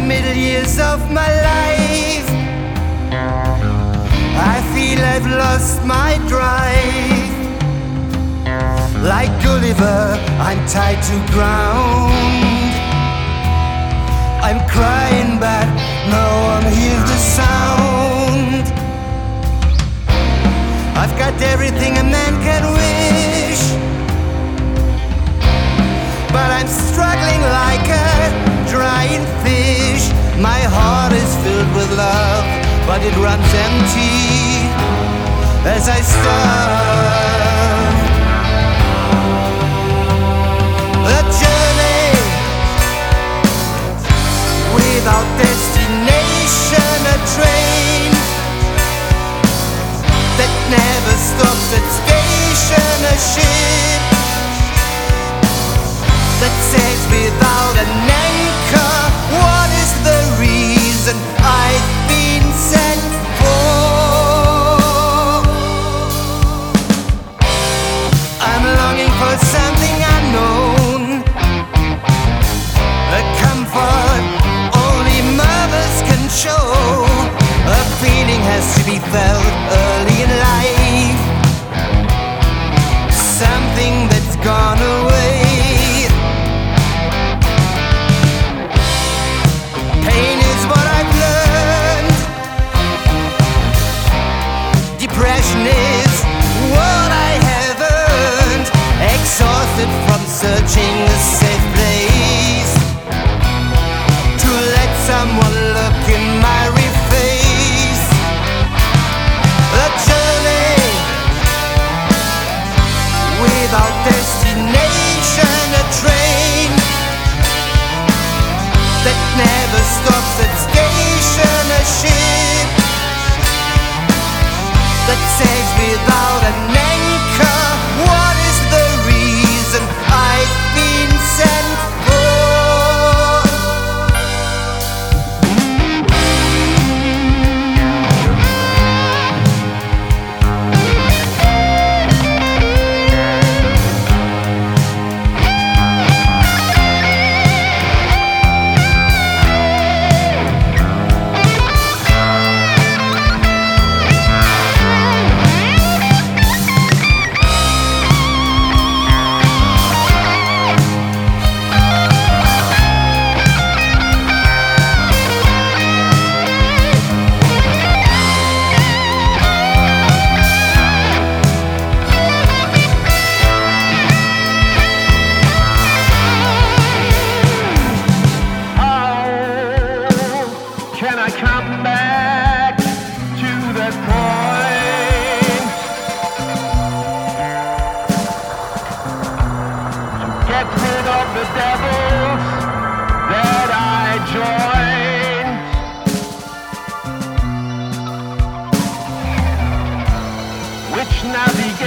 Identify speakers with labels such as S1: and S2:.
S1: middle years of my life, I feel I've lost my drive. Like Gulliver, I'm tied to ground. I'm crying but no one hears the sound. I've got everything a man can wish, but I'm struggling like a drying fish. My heart is filled with love, but it runs empty as I starve. A journey without destination, a train that never stops at station, a ship that sails without an anchor. What is the reason I've been sent for? I'm longing for something unknown, a comfort only mothers can show. A feeling has to be felt early in life, something that's gone away. Pain is what I've learned, depression is what I have earned. Exhausted from searching a safe place to let someone look in my face. A journey without destination, a train that never stops at station, a ship that sails without an anchor. What is the reason I've been sent for?
S2: Can I come back to that point? To get rid of the devils that I joined. Which navigate